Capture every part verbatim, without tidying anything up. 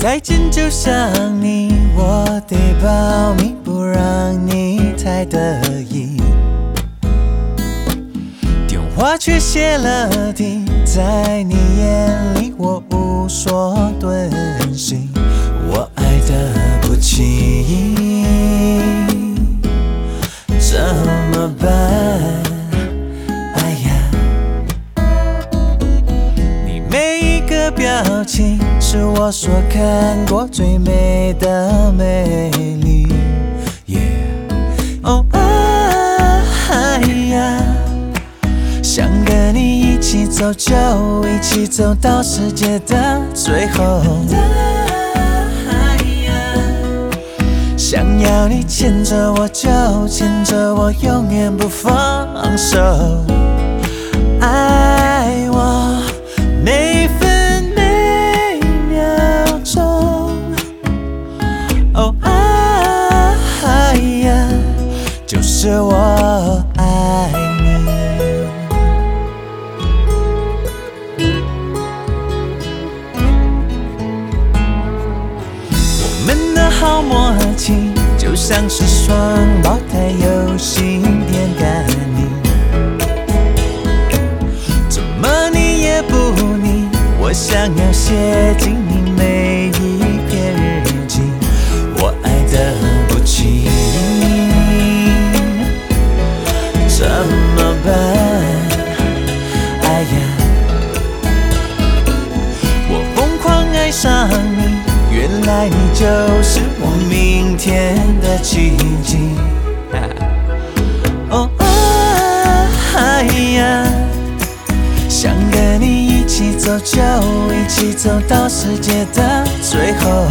再见就像你，我得保密，不让你太得意。电话却泄了底，在你眼里我无所遁形，我爱得不轻易，怎么办？哎呀，你每一个表情是我所看过最美的美丽。哦哎呀，想跟你一起走，就一起走到世界的最后。想要你牵着我，就牵着我，永远不放手。爱我每分每秒钟。哦哎呀，就是我爱你。我们的好默契，就像是双胞胎，有心电感应，怎么腻也不腻。我想要写进你每一篇日记，我爱得不轻易，怎么办？哎呀，我疯狂爱上你，原来你就是我明天的奇迹。哦哎呀，想跟你一起走，就一起走到世界的最后。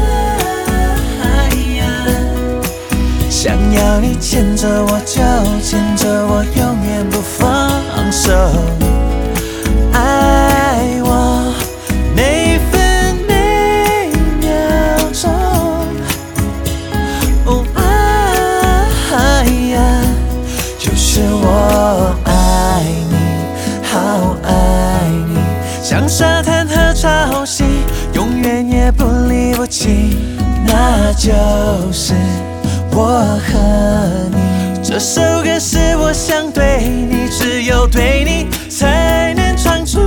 想要你牵着我，就牵着我，永远不放手。爱我每分每秒钟。哦哎呀，就是我爱你，好爱你，像沙滩和潮汐，永远也不离不弃，那就是我和你。这首歌是我想对你，只有对你才能唱出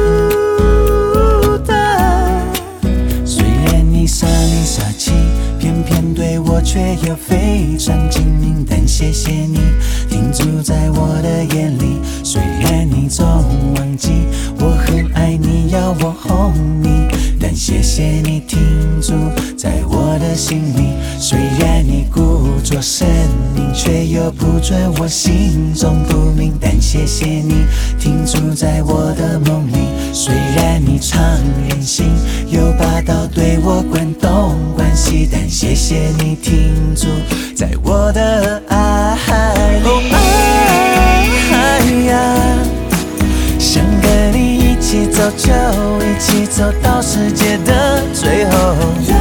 的。虽然你傻里傻气，偏偏对我却又非常精明，但谢谢你停驻在我的眼里。虽然你总忘记我很爱你，要我哄你，但谢谢你停驻在我的心里。虽然你故作神明，却又不准我心中不明，但谢谢你停驻在我的梦里。虽然你常任性又霸道，对我关东关西，但谢谢你停驻在我的爱里。哦哎呀，想跟你一起走，就一起走到世界的最后。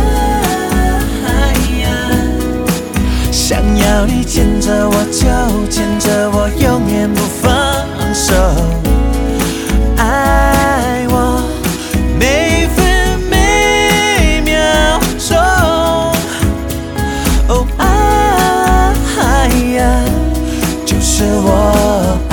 想要你牵着我，就牵着我，永远不放手。爱我每分每秒钟。哦哎呀，就是我